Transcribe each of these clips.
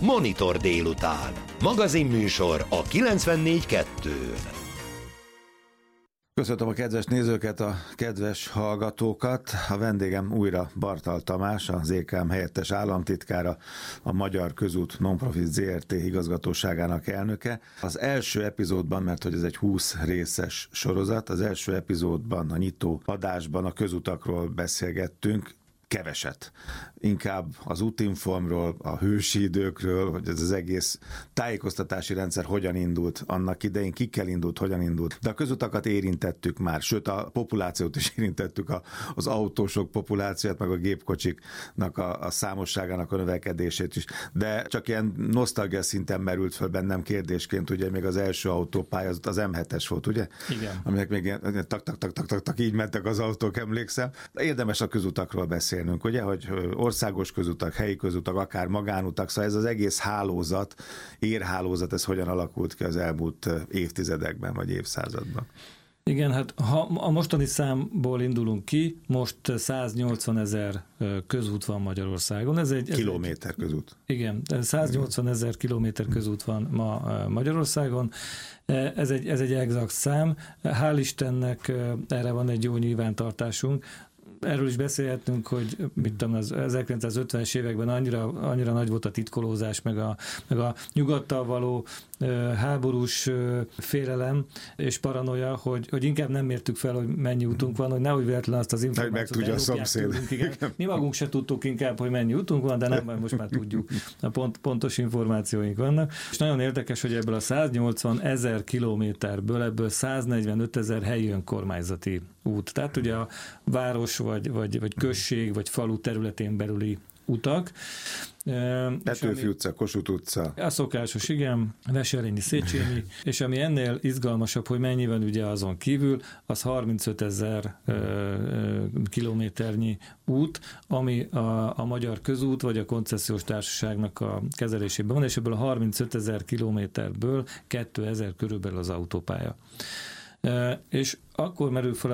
Monitor délután. Magazinműsor a 94.2-n. Köszöntöm a kedves nézőket, a kedves hallgatókat. A vendégem újra Bartal Tamás, az EKM helyettes államtitkára, a Magyar Közút Nonprofit Zrt. Igazgatóságának elnöke. Az első epizódban, mert hogy ez egy 20 részes sorozat, az első epizódban, a nyitó adásban a közutakról beszélgettünk, keveset. Inkább az útinformról, a hősi időkről, hogy ez az egész tájékoztatási rendszer hogyan indult annak idején, kikkel indult, hogyan indult. De a közutakat érintettük már, sőt a populációt is érintettük, az autósok populációt, meg a gépkocsiknak a számosságának a növekedését is. De csak ilyen nosztalgia szinten merült föl bennem kérdésként, ugye még az első autópálya az M7-es volt, ugye? Igen. Aminek még ilyen tak, így mentek az autók, emlékszem. Érdemes a közutakról beszélni. Ugye, hogy országos közutak, helyi közutak, akár magánutak, szóval ez az egész hálózat, érhálózat, ez hogyan alakult ki az elmúlt évtizedekben, vagy évszázadban? Igen, hát ha a mostani számból indulunk ki, most 180 000 közút van Magyarországon. Kilométer közút. Igen, 180 000 kilométer közút van ma Magyarországon. Ez egy exakt szám. Hál' Istennek erre van egy jó nyilvántartásunk. Erről is beszélhetünk, hogy mit tudom, az 1950-es években annyira nagy volt a titkolózás, meg a nyugattal való háborús félelem és paranoia, hogy inkább nem mértük fel, hogy mennyi útunk van, hogy nehogy véletlenül azt az információt elrúgják. Mi magunk se tudtuk inkább, hogy mennyi útunk van, de nem baj, most már tudjuk. Pontos információink vannak. És nagyon érdekes, hogy ebből a 180 000 kilométerből, ebből 145 000 helyi önkormányzati út. Tehát ugye a város, vagy község, vagy falu területén belüli utak. Petőfi utca, Kossuth utca. A szokásos, igen, Veselényi, Széchenyi, és ami ennél izgalmasabb, hogy mennyi van ugye azon kívül, az 35 000 kilométernyi út, ami a Magyar Közút vagy a koncesziós társaságnak a kezelésében van, és ebből a 35 000 kilométerből 2000 körülbelül az autópálya. És akkor merül fel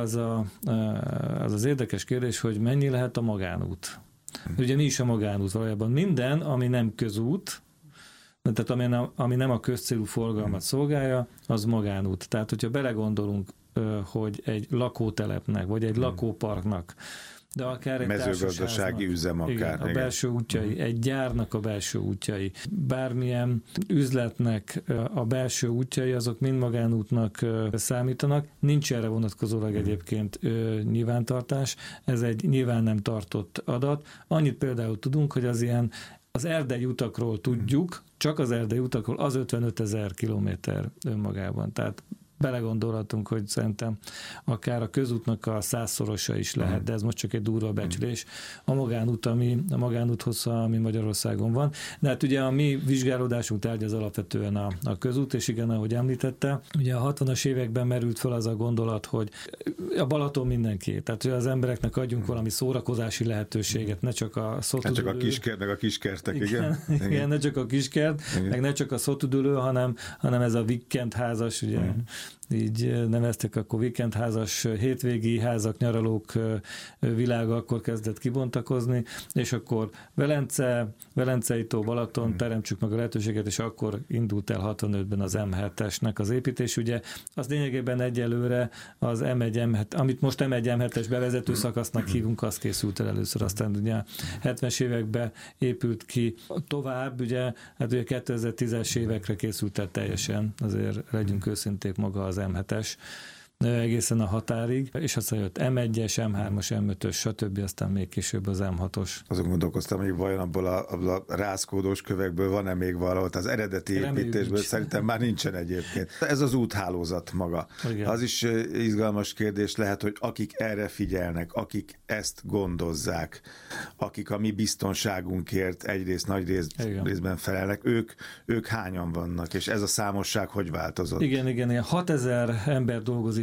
az érdekes kérdés, hogy mennyi lehet a magánút. Ugye mi is a magánút valójában? Minden, ami nem közút, tehát ami nem a közcélú forgalmat szolgálja, az magánút. Tehát, hogyha belegondolunk, hogy egy lakótelepnek, vagy egy lakóparknak, de akár egy mezőgazdasági üzem akár. Igen, a belső útjai, egy gyárnak a belső útjai, bármilyen üzletnek a belső útjai, azok mind magánútnak számítanak. Nincs erre vonatkozólag egyébként nyilvántartás, ez egy nyilván nem tartott adat. Annyit például tudunk, hogy az erdei utakról tudjuk, csak az erdei utakról az 55 000 kilométer önmagában. Tehát belegondolhatunk, hogy szerintem akár a közútnak a 100-szorosa is lehet, de ez most csak egy durva becslés. A magánút hossza, ami Magyarországon van. De hát ugye a mi vizsgálódásunk tárgya az alapvetően a közút, és igen, ahogy említette, ugye a 60-as években merült fel az a gondolat, hogy a Balaton mindenki, tehát hogy az embereknek adjunk valami szórakozási lehetőséget, ne csak a szotudülő. Ne csak a kiskert, meg a kiskertek, igen, ne csak a kiskert, meg ne csak a szotudülő, hanem ez a vikendházas, ugye, így neveztek, akkor vikendházas, hétvégi házak, nyaralók világa akkor kezdett kibontakozni, és akkor Velencei tó, Balaton, teremtsük meg a lehetőséget, és akkor indult el 65-ben az M7-esnek az építés. Ugye az lényegében egyelőre az M1, amit most M1, M7-es bevezető szakasznak hívunk, az készült el először, aztán ugye 70-es években épült ki tovább, ugye, hát ugye 2010-es évekre készült el teljesen, azért legyünk őszinték, maga az M7-es, egészen a határig, és aztán jött M1-es, M3-as, M5-ös, stb. Aztán még később az M6-os. Azon gondolkoztam, hogy vajon abból a rázkódós kövekből van-e még valahol, az eredeti építésből szerintem már nincsen egyébként. Ez az úthálózat maga. Igen. Az is izgalmas kérdés lehet, hogy akik erre figyelnek, akik ezt gondozzák, akik a mi biztonságunkért egyrészt nagy részben felelnek, ők hányan vannak, és ez a számosság hogy változott? Igen, 6000 ember dolgozik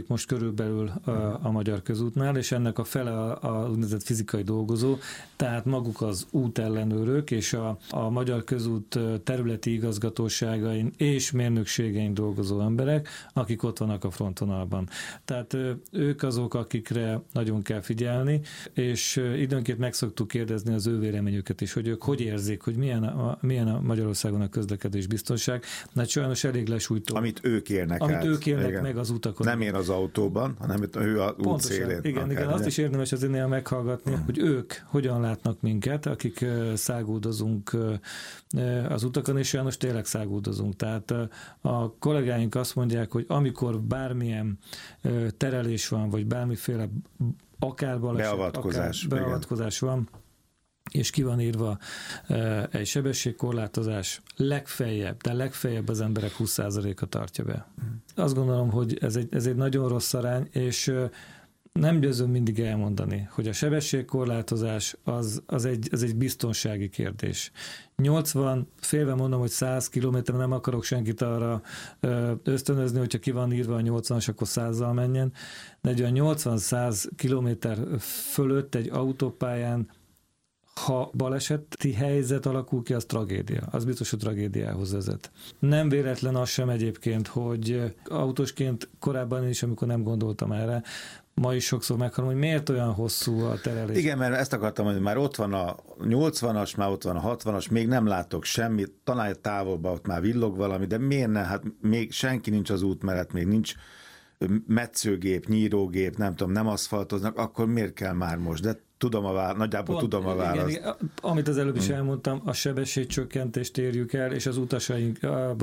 zajlik most körülbelül a Magyar Közútnál, és ennek a fele a úgynevezett fizikai dolgozó, tehát maguk az útellenőrök és a Magyar Közút területi igazgatóságain és mérnökségein dolgozó emberek, akik ott vannak a frontvonalban. Tehát ők azok, akikre nagyon kell figyelni, és időnként meg szoktuk kérdezni az ő véleményüket is, hogy ők hogy érzik, hogy milyen a Magyarországon a közlekedés biztonság, mert sajnos elég lesújtó. Amit ők élnek meg az utakon. Nem én az autóban, hanem ő az út szélén. Igen, azt is érdemes azért néha meghallgatni, hogy ők hogyan látnak minket, akik száguldozunk az utakon, és sajnos tényleg száguldozunk. Tehát a kollégáink azt mondják, hogy amikor bármilyen terelés van, vagy bármiféle akár baleset, beavatkozás van, és ki van írva egy sebességkorlátozás, legfeljebb az emberek 20%-a tartja be. Azt gondolom, hogy ez egy nagyon rossz arány, és nem győzöm mindig elmondani, hogy a sebességkorlátozás az egy biztonsági kérdés. 80, félve mondom, hogy 100 kilométer, nem akarok senkit arra ösztönözni, hogyha ki van írva a 80-as, akkor 100-zal menjen, de egy olyan 80-100 kilométer fölött egy autópályán, ha baleseti helyzet alakul ki, az tragédia. Az biztos, hogy tragédiához vezet. Nem véletlen az sem egyébként, hogy autósként korábban is, amikor nem gondoltam erre, ma is sokszor meghallom, hogy miért olyan hosszú a terelés. Igen, mert ezt akartam mondani, már ott van a 80-as, már ott van a 60-as, még nem látok semmit, talán távolban ott már villog valami, de miért ne? Hát még senki nincs az út mellett, még nincs metszőgép, nyírógép, nem tudom, nem aszfaltoznak, akkor miért kell már most? De nagyjából tudom a választ. Igen, amit az előbb is elmondtam, a sebességcsökkentést érjük el, és az utasaink,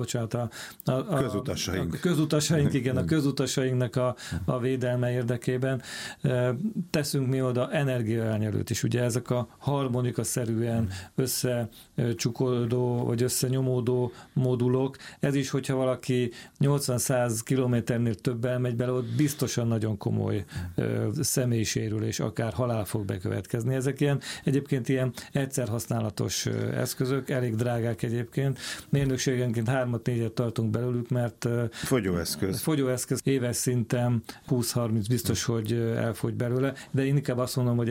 közutasaink, igen, a közutasainknak a védelme érdekében teszünk mi oda energiaelnyelőt is. Ugye ezek a harmonikaszerűen összecsukodó, vagy összenyomódó modulok, ez is, hogyha valaki 80-100 kilométernél több elmegy bele, ott biztosan nagyon komoly személysérülés, akár halál fog bekövetkezni. Ezek egyébként ilyen egyszer használatos eszközök, elég drágák egyébként. Mérnökségenként 3-4-et tartunk belőlük, mert fogyóeszköz éves szinten 20-30 biztos, hogy elfogy belőle, de én inkább azt mondom, hogy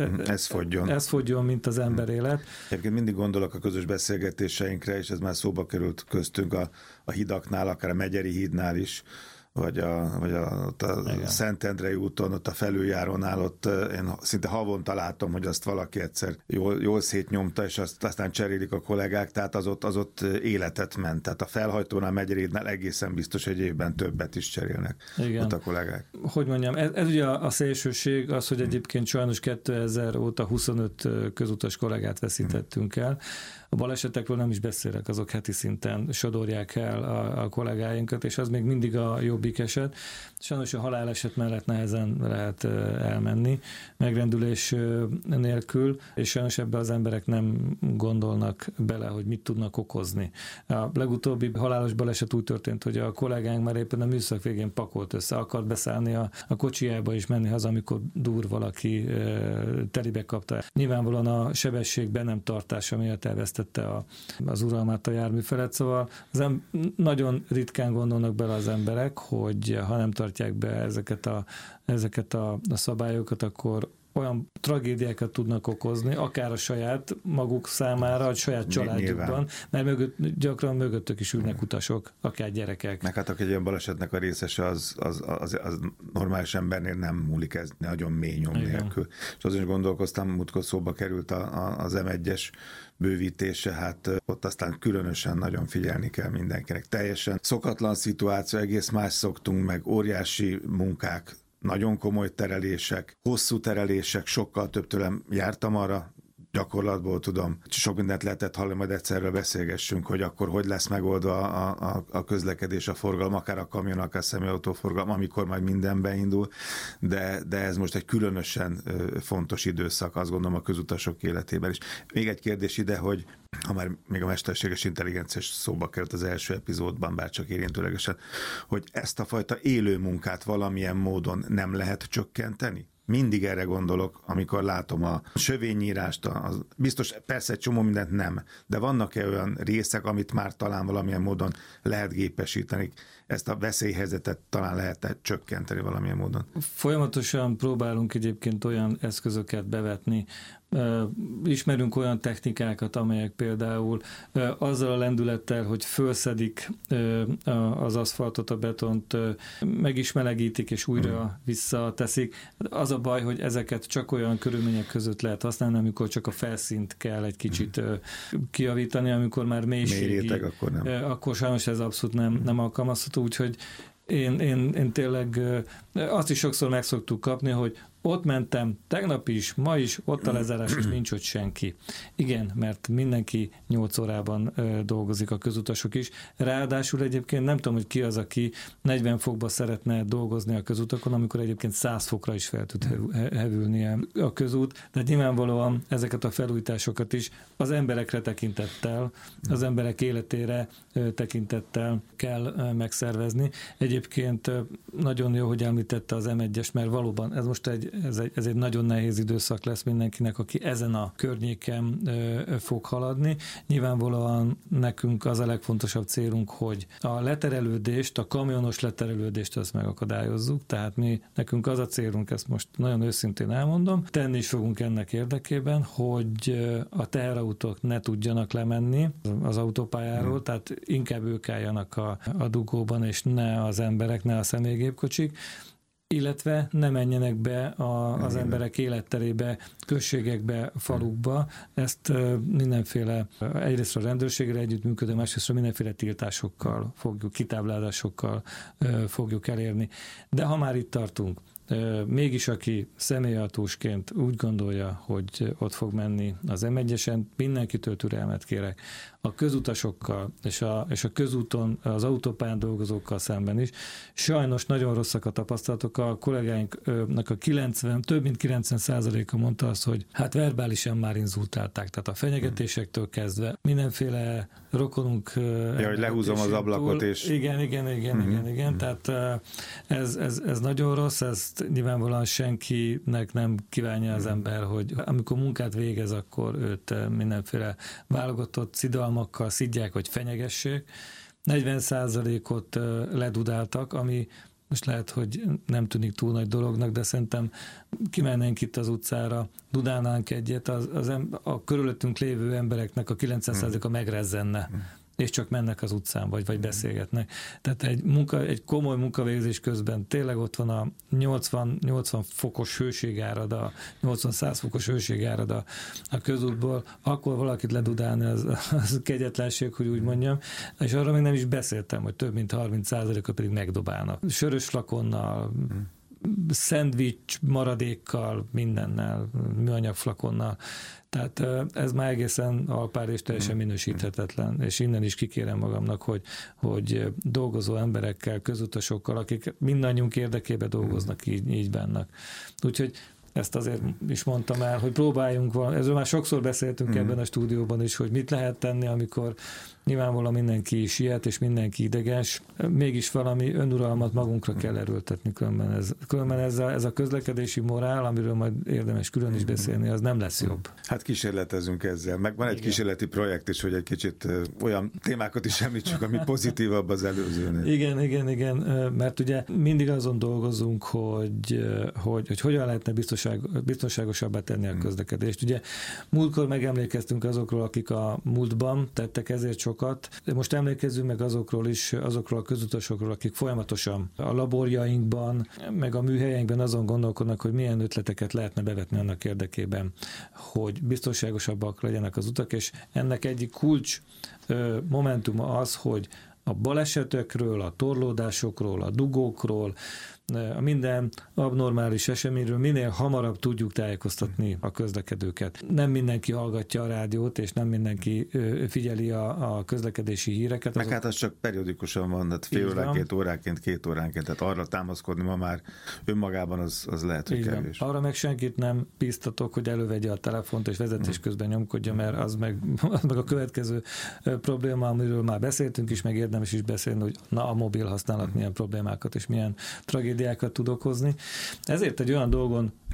ez fogjon, mint az emberélet. Egyébként mindig gondolok a közös beszélgetéseinkre, és ez már szóba került köztünk a hidaknál, akár a Megyeri hídnál is, vagy a Szentendrei úton, ott a felüljárónál, ott én szinte havonta látom, hogy azt valaki egyszer jól szétnyomta, és aztán cserélik a kollégák, tehát az ott életet ment. Tehát a felhajtónál, Megyerinél egészen biztos, egy évben többet is cserélnek. Igen. Ott a kollégák. Hogy mondjam, ez ugye a szélsőség az, hogy egyébként sajnos 2000 óta 25 közutas kollégát veszítettünk el. A balesetekről nem is beszélek, azok heti szinten sodorják el a kollégáinkat, és az még mindig a jobbik eset. Sajnos a haláleset mellett nehezen lehet elmenni, megrendülés nélkül, és sajnos ebbe az emberek nem gondolnak bele, hogy mit tudnak okozni. A legutóbbi halálos baleset úgy történt, hogy a kollégánk már éppen a műszak végén pakolt össze, akart beszállni a kocsijába és menni haza, amikor dur valaki telibe kapta. Nyilvánvalóan a sebesség be nem tartása miatt elvesztette az uralmát a jármű felett, szóval nagyon ritkán gondolnak bele az emberek, hogy ha nem tartják be ezeket a szabályokat, akkor olyan tragédiákat tudnak okozni, akár a saját maguk számára, a saját családjukban, mert gyakran mögöttök is ülnek utasok, akár gyerekek. Meg hát egy olyan balesetnek a részese az normális embernél nem múlik, ez nagyon mély nyom nélkül. És azon is gondolkoztam, múltkor szóba került az M1-es bővítése, hát ott aztán különösen nagyon figyelni kell mindenkinek. Teljesen szokatlan szituáció, egész más szoktunk, meg óriási munkák, nagyon komoly terelések, hosszú terelések, sokkal több tőlem jártam arra, gyakorlatból tudom, sok mindent lehetett hallani, majd egyszerre beszélgessünk, hogy akkor hogy lesz megoldva a közlekedés, a forgalom, akár a kamion, akár a személyautóforgalom, amikor majd minden beindul, de ez most egy különösen fontos időszak, azt gondolom a közutasok életében is. Még egy kérdés ide, hogy ha már még a mesterséges intelligencia szóba került az első epizódban, bár csak érintőlegesen, hogy ezt a fajta élő munkát valamilyen módon nem lehet csökkenteni? mindig erre gondolok, amikor látom a sövényírást, biztos persze egy csomó mindent nem, de vannak-e olyan részek, amit már talán valamilyen módon lehet gépesíteni, ezt a veszélyhelyzetet talán lehet csökkenteni valamilyen módon? Folyamatosan próbálunk egyébként olyan eszközöket bevetni, ismerünk olyan technikákat, amelyek például azzal a lendülettel, hogy fölszedik az aszfaltot, a betont, meg is melegítik és újra visszateszik. Az a baj, hogy ezeket csak olyan körülmények között lehet használni, amikor csak a felszínt kell egy kicsit kijavítani, amikor már mélységi, akkor sajnos ez abszolút nem alkalmazható, úgyhogy én tényleg azt is sokszor meg szoktuk kapni, hogy ott mentem, tegnap is, ma is, ott a lezárás, és nincs ott senki. Igen, mert mindenki 8 órában dolgozik, a közutasok is. Ráadásul egyébként nem tudom, hogy ki az, aki 40 fokba szeretne dolgozni a közutakon, amikor egyébként 100 fokra is fel tud hevülni a közút. De nyilvánvalóan ezeket a felújításokat is az emberekre tekintettel, az emberek életére tekintettel kell megszervezni. Egyébként nagyon jó, hogy említette az M1-es, mert valóban ez most ez egy nagyon nehéz időszak lesz mindenkinek, aki ezen a környéken fog haladni. Nyilvánvalóan nekünk az a legfontosabb célunk, hogy a leterelődést, a kamionos leterelődést azt megakadályozzuk, tehát nekünk az a célunk, ezt most nagyon őszintén elmondom, tenni is fogunk ennek érdekében, hogy a teherautók ne tudjanak lemenni az autópályáról, tehát inkább ők álljanak a dugóban, és ne az emberek, ne a személygépkocsik, illetve ne menjenek be az emberek életterébe, községekbe, falukba. Ezt mindenféle, egyrészt a rendőrségre együttműködő, másrészt mindenféle tiltásokkal fogjuk, kitáblázásokkal fogjuk elérni. De ha már itt tartunk, mégis aki személyautósként úgy gondolja, hogy ott fog menni az M1-esen, mindenkitől türelmet kérek. A közutasokkal és a közúton, az autópályán dolgozókkal szemben is. Sajnos nagyon rosszak a tapasztalatok. A kollégáinknak több mint 90%-a mondta azt, hogy hát verbálisan már inzultálták. Tehát a fenyegetésektől kezdve mindenféle rokonunk... hogy lehúzom az ablakot és... Igen. Tehát ez nagyon rossz, ezt nyilvánvalóan senkinek nem kívánja az ember, hogy amikor munkát végez, akkor őt mindenféle válogatott szidalmakkal szidják, hogy fenyegessék. 40%-ot ledudáltak, ami most lehet, hogy nem tűnik túl nagy dolognak, de szerintem kimennénk itt az utcára, dudálnánk egyet, a körülöttünk lévő embereknek a 90%-a megrezzenne, és csak mennek az utcán, vagy beszélgetnek. Tehát egy komoly munkavégzés közben tényleg ott van a 80 fokos hőségárad, 80-100 fokos hőségárad a közútból, akkor valakit ledudálni az kegyetlenség, hogy úgy mondjam, és arra még nem is beszéltem, hogy több mint 30%-a pedig megdobálnak. Sörös flakonnal, szendvics maradékkal, mindennel, műanyag flakonnal. Tehát ez már egészen alpár és teljesen minősíthetetlen, és innen is kikérem magamnak, hogy dolgozó emberekkel, közutasokkal, akik mindannyiunk érdekében dolgoznak, így bennek. Úgyhogy ezt azért is mondtam el, hogy próbáljunk ezzel már sokszor beszéltünk ebben a stúdióban is, hogy mit lehet tenni, amikor nyilvánvalóan mindenki siet, és mindenki ideges, mégis valami önuralmat magunkra kell erőltetni, különben ez a közlekedési morál, amiről majd érdemes külön is beszélni, az nem lesz jobb. Hát kísérletezünk ezzel, meg van egy kísérleti projekt is, hogy egy kicsit olyan témákat is említsük, ami pozitívabb az előzőnél. Igen, mert ugye mindig azon dolgozunk, hogy hogyan lehetne biztonságosabbá tenni a közlekedést. Ugye múltkor megemlékeztünk azokról, akik a múltban tettek ezért sokat. Most emlékezzünk meg azokról a közutasokról, akik folyamatosan a laborjainkban, meg a műhelyeinkben azon gondolkodnak, hogy milyen ötleteket lehetne bevetni annak érdekében, hogy biztonságosabbak legyenek az utak, és ennek egyik kulcs momentuma az, hogy a balesetekről, a torlódásokról, a dugókról, a minden abnormális eseményről minél hamarabb tudjuk tájékoztatni a közlekedőket. Nem mindenki hallgatja a rádiót, és nem mindenki figyeli a közlekedési híreket. Meg hát az csak periódikusan van, tehát fél óránként, óránként, 2 óránként, tehát arra támaszkodni ma már önmagában az lehet, hogy kevés. Arra meg senkit nem bíztatok, hogy elővegye a telefont és vezetés közben nyomkodja, mert az meg a következő probléma, amiről már beszéltünk is, meg érdemes is beszélni, hogy a mobil használat milyen problémákat és milyen tragédiákat tud okozni. Ezért egy olyan dolgon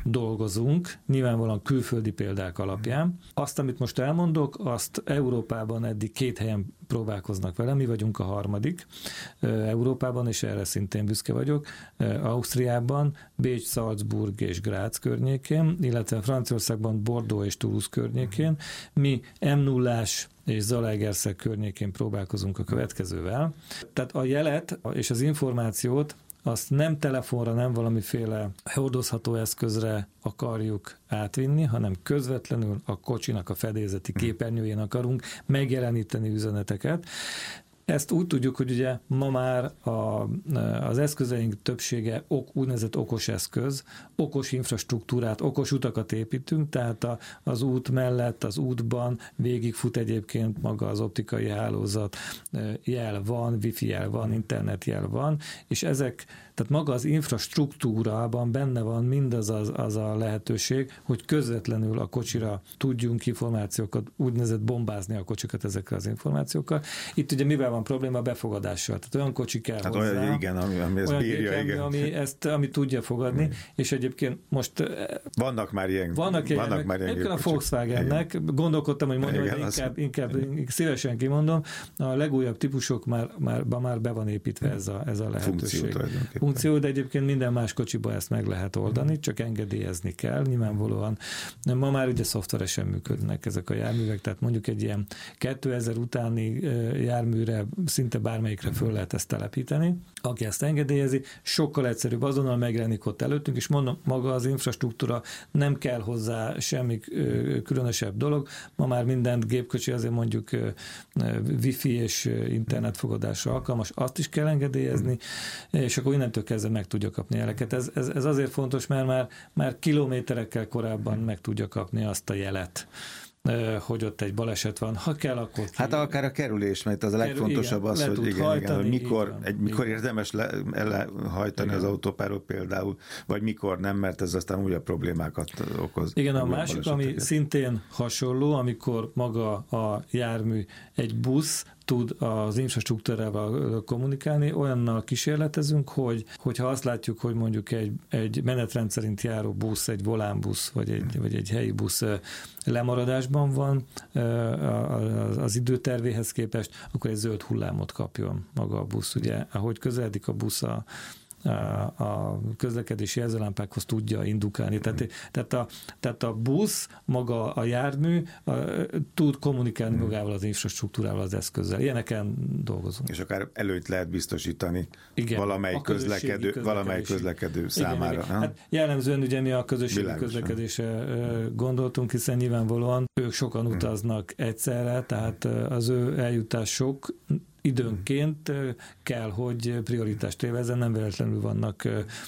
dolgozunk, nyilvánvalóan külföldi példák alapján. Azt, amit most elmondok, azt Európában eddig 2 helyen próbálkoznak vele, mi vagyunk a 3. Európában, és erre szintén büszke vagyok, Ausztriában, Bécs, Salzburg és Grác környékén, illetve Franciaországban Bordeaux és Toulouse környékén. Mi M0-ás és Zalaegerszeg környékén próbálkozunk a következővel. Tehát a jelet és az információt azt nem telefonra, nem valamiféle hordozható eszközre akarjuk átvinni, hanem közvetlenül a kocsinak a fedélzeti képernyőjén akarunk megjeleníteni üzeneteket. Ezt úgy tudjuk, hogy ugye ma már az eszközeink többsége úgynevezett okos eszköz, okos infrastruktúrát, okos utakat építünk, tehát az út mellett, az útban végigfut egyébként maga az optikai hálózat, jel van, wifi jel van, internetjel van, és tehát maga az infrastruktúrában benne van mindaz az a lehetőség, hogy közvetlenül a kocsira tudjunk információkat, úgynevezett bombázni a kocsikat ezekkel az információkkal. Itt ugye mivel van probléma? A befogadással. Tehát olyan kocsi kell hozzá. Olyan, igen, ami ezt bírja, igen. Ami tudja fogadni, és egyébként most... Vannak már ilyen Egyébként a Volkswagennek gondolkodtam, hogy mondjam, hogy inkább szívesen kimondom, a legújabb típusok már be van építve ez a lehetőség. Funkció, de egyébként minden más kocsiba ezt meg lehet oldani, csak engedélyezni kell, nyilvánvalóan. Ma már ugye szoftveresen működnek ezek a járművek, tehát mondjuk egy ilyen 2000 utáni járműre szinte bármelyikre föl lehet ezt telepíteni. Aki ezt engedélyezi, sokkal egyszerűbb, azonnal megjelenik ott előttünk, és mondom, maga az infrastruktúra, nem kell hozzá semmi különösebb dolog. Ma már minden gépkocsi azért mondjuk wifi és internetfogadásra alkalmas, azt is kell engedélyezni, és akkor innentől kezdve meg tudja kapni jeleket. Ez azért fontos, mert már kilométerekkel korábban meg tudja kapni azt a jelet, hogy ott egy baleset van, ha kell, akkor Hát akár a kerülés, mert az a legfontosabb az, hogy igen, hogy mikor érdemes lehajtani az autópáról például, vagy mikor nem, mert ez aztán újabb problémákat okoz. Igen, a másik, ami szintén hasonló, amikor maga a jármű, egy busz tud az infrastruktúrával kommunikálni, olyannal kísérletezünk, hogyha azt látjuk, hogy mondjuk egy menetrend szerint járó busz, egy volánbusz, vagy egy helyi busz lemaradásban van az időtervéhez képest, akkor egy zöld hullámot kapjon maga a busz. Ugye, ahogy közeledik a busz a közlekedési jelzőlámpákhoz tudja indukálni. Tehát a busz, maga a jármű tud kommunikálni magával az infrastruktúrával, az eszközzel. Ilyeneken dolgozunk. És akár előtt lehet biztosítani valamely közlekedő számára. Igen. Hát jellemzően ugye mi a közösségi közlekedésre gondoltunk, hiszen nyilvánvalóan ők sokan utaznak egyszerre, tehát az ő eljutások időnként kell, hogy prioritást élvezzen, nem véletlenül vannak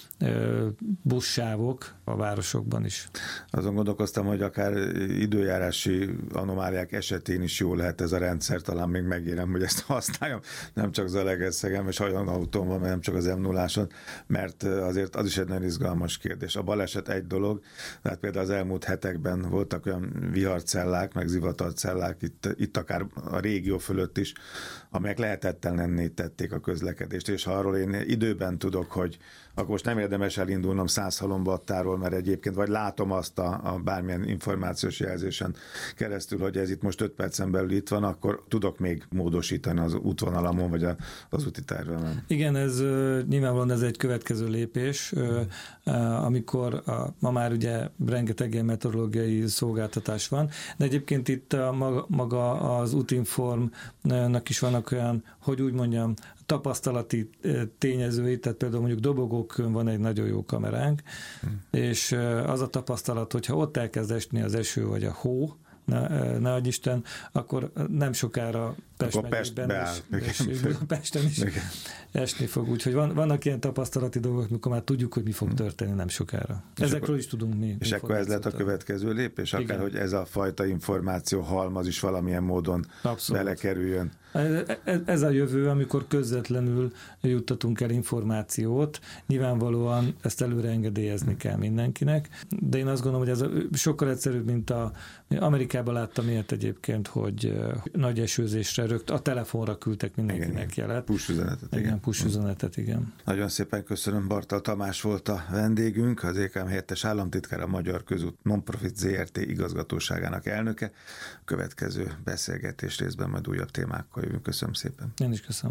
buszsávok a városokban is. Azon gondolkoztam, hogy akár időjárási anomáliák esetén is jó lehet ez a rendszer, talán még megérem, hogy ezt használjam, nem csak Zalaegerszegen, és olyan autón van, nem csak az M0-áson, mert azért az is egy nagyon izgalmas kérdés. A baleset egy dolog, tehát például az elmúlt hetekben voltak olyan viharcellák, meg zivatarcellák, itt akár a régió fölött is, amelyek lehetetlenné tették a közlekedést, és ha arról én időben tudok, hogy akkor most nem érdemes elindulnom 100 halombattáról, mert egyébként vagy látom azt a bármilyen információs jelzésen keresztül, hogy ez itt most 5 percen belül itt van, akkor tudok még módosítani az útvonalamon, vagy az úti tervemen. Igen, ez nyilvánvalóan ez egy következő lépés, amikor ma már ugye rengeteg ilyen meteorológiai szolgáltatás van, de egyébként itt maga az Útinformnak is vannak olyan, hogy úgy mondjam, tapasztalati tényezői, tehát például mondjuk Dobogókön van egy nagyon jó kameránk, és az a tapasztalat, hogyha ott elkezd esni az eső vagy a hó, ne adj Isten, akkor nem sokára Pesten is esni fog. Úgyhogy vannak ilyen tapasztalati dolgok, mikor már tudjuk, hogy mi fog történni nem sokára. Ezekről is tudunk mi. És akkor ez lett a következő lépés? Akár, igen, hogy ez a fajta információ halmaz is valamilyen módon belekerüljön. Ez a jövő, amikor közvetlenül juttatunk el információt. Nyilvánvalóan ezt előre engedélyezni kell mindenkinek, de én azt gondolom, hogy ez sokkal egyszerűbb, mint Amerikában láttam ilyet egyébként, hogy nagy esőzésre a telefonra küldtek mindenkinek jelet. Push üzenetet. Igen, push üzenetet, igen. Nagyon szépen köszönöm, Bartal Tamás volt a vendégünk, az EKM helyettes államtitkár, a Magyar Közút Nonprofit ZRT igazgatóságának elnöke. Következő beszélgetés részben majd újabb témákkal jövünk. Köszönöm szépen. Én is köszönöm.